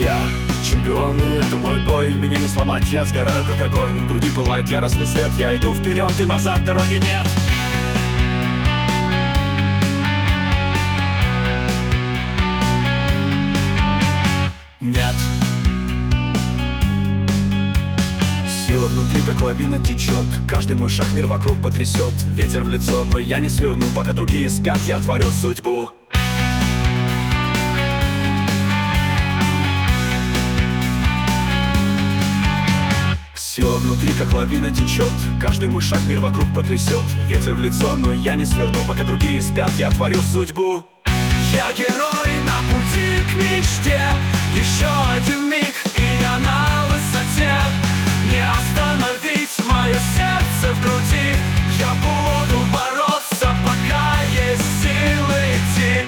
я чемпион, и это мой бой. Меня не сломать, я сгораю как огонь. В груди пылает яростный свет, я иду вперед, и назад дороги нет. Нет. Сила внутри, как лавина течет. Каждый мой шаг мир вокруг потрясет. Ветер в лицо, но я не сверну. Пока другие спят, я творю судьбу. Сила внутри, как лавина течет. Каждый мой шаг мир вокруг потрясет. Ветер в лицо, но я не сверну. Пока другие спят, я творю судьбу. Я герой на пути к мечте. Еще один миг, и я на высоте. Не остановить мое сердце в груди. Я буду бороться, пока есть силы идти.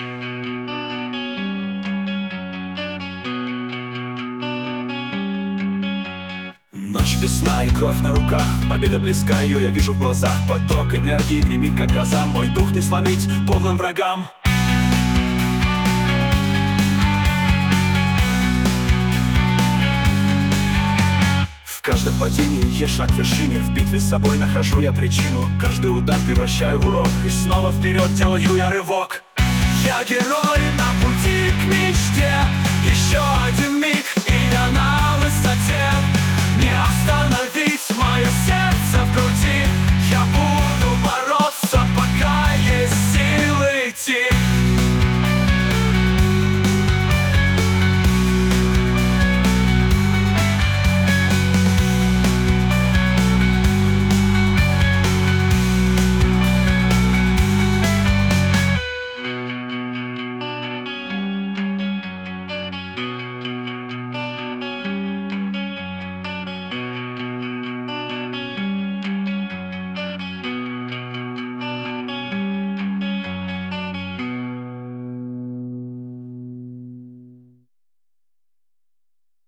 Ночь, весна и кровь на руках. Победа близка, ее я вижу в глазах. Поток энергии гремит, как гроза. Мой дух не сломить подлым врагам. В каждом падении есть шаг к вершине. В битве с собой нахожу я причину. Каждый удар превращаю в урок. И снова вперед делаю я рывок. Я герой на пути к мечте. Еще один миг, и я на высоте. Не остановить